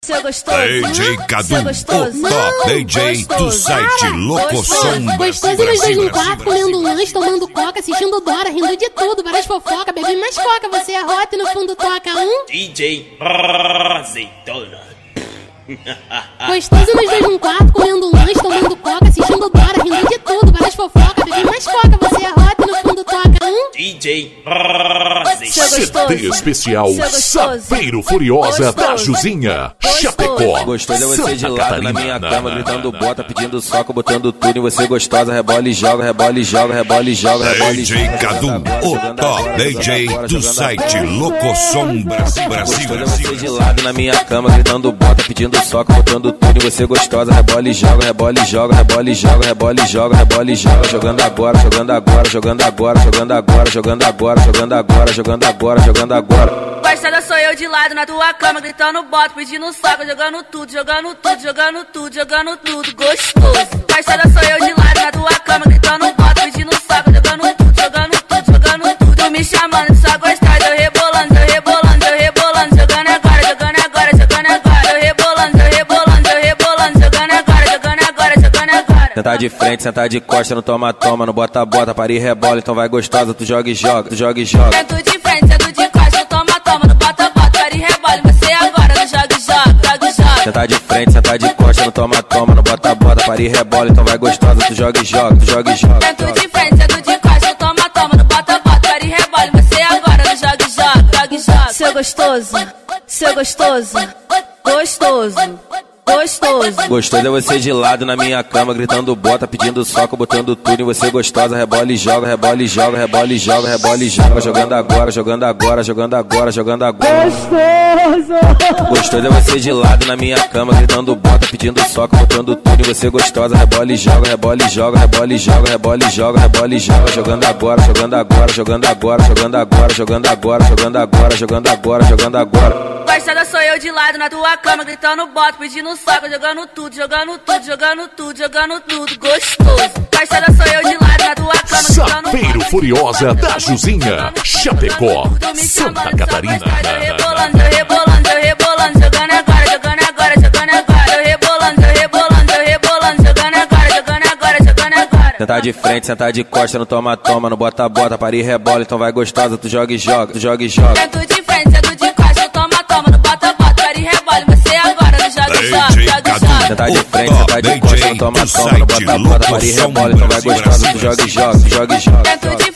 Seu gostoso, DJ Cadu, o top DJ do site Locosom. Gostoso nos dois no quarto, comendo lanche, tomando coca, assistindo Dora, rindo de tudo, várias fofocas, bebe mais coca, você é rota e no fundo toca DJ Azeitona. Gostoso nos dois no quarto, comendo lanche, tomando coca, assistindo Dora, rindo de tudo, várias fofocas, bebe mais coca, você é rota e no fundo toca DJ CD especial Sapeiro Furiosa da Juzinha, Chapecó, Gostoso é você de lado na minha cama, gritando bota, pedindo soco, botando tudo em você gostosa, rebola e joga, rebola e joga, rebola e joga, rebola e joga. DJ Cadu, o top DJ do site Locosom Brasil. Gostoso é você de lado na minha cama, gritando bota, pedindo soco, botando tudo em você gostosa, rebola e joga, rebola e joga, rebola e joga, rebola e joga, rebola e joga, jogando agora, jogando agora, jogando agora, jogando agora, jogando agora, jogando agora, jogando agora, jogando agora. Gostada sou eu de lado na tua cama, gritando bota, pedindo saco, jogando tudo, jogando tudo, jogando tudo, jogando tudo, gostoso. Gostada sou eu de lado na tua cama, gritando bota, pedindo saco, jogando tudo, jogando tudo, jogando tudo. Tu me chamando de só gostada, eu rebolando, eu rebolando, eu rebolando, jogando agora, jogando agora, jogando agora, eu rebolando, eu rebolando, eu rebolando, jogando agora, jogando agora, jogando agora. Sentar de frente, sentar de costa, não toma, toma, não bota, bota, para e rebola, então vai gostosa, tu joga e joga, tu joga e joga. Sento de frente, sento de costa, toma, toma, não bota, bota, para e rebola, você agora não joga e joga, joga e joga. Sentar de frente, sentar de costa, não toma, toma, não bota, bota, para e rebola, então vai gostosa, tu joga e joga, tu joga e joga. Sento de frente, sento de costa, toma, toma, não bota, bota, para e rebola, você agora não joga e joga, joga e joga. Seu gostoso, seu gostoso, gostoso. Gostoso. Gostoso é você de lado na minha cama, gritando bota, pedindo soco, botando tudo em você gostosa, rebola e joga, rebola e joga, rebola e joga, rebola e joga, jogando agora, jogando agora, jogando agora, jogando agora. Gostoso. Gostoso é você de lado na minha cama, gritando bota, pedindo soco, botando tudo em você gostosa, rebola e joga, rebola e joga, rebola e joga, rebola e joga, rebola e joga, jogando agora, jogando agora, jogando agora, jogando agora, jogando agora, jogando agora, jogando agora, jogando agora. Gostada sou eu de lado na tua cama, gritando bota, pedindo saco, jogando tudo, jogando tudo, jogando tudo, jogando tudo, gostoso. Gostada sou eu de lado na tua cama, gritando Sapeiro Furiosa da Juzinha, Chapecó, Santa Catarina. Eu rebolando, eu rebolando, eu rebolando, jogando agora, jogando agora, jogando agora, eu rebolando, eu rebolando, eu rebolando, jogando agora, jogando agora, jogando agora. Sentar de frente, sentar de costa, não toma, toma, não bota, bota, para e rebola, então vai gostosa, tu joga e joga, tu joga e joga. Sento de frente, sento de costa, toma, toma, não bota, bota, para e rebola, você agora não joga e joga, joga e joga. Sentar de frente, sentar de costa, não toma, toma, não bota, bota, para e rebola, então vai gostosa, tu joga e joga, tu joga e joga.